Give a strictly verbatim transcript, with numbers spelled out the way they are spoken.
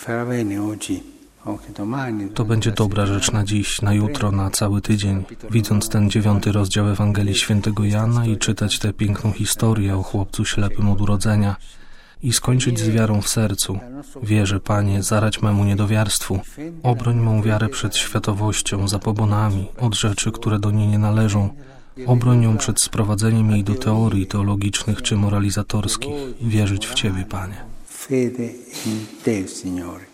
To będzie dobra rzecz na dziś, na jutro, na cały tydzień. Widząc ten dziewiąty rozdział Ewangelii Świętego Jana i czytać tę piękną historię o chłopcu ślepym od urodzenia i skończyć z wiarą w sercu. Wierzę, Panie, zarać memu niedowiarstwu. Obroń mą wiarę przed światowością, zabobonami, od rzeczy, które do niej nie należą. Obroń ją przed sprowadzeniem jej do teorii teologicznych czy moralizatorskich. Wierzyć w Ciebie, Panie. Fede in Te, Signore.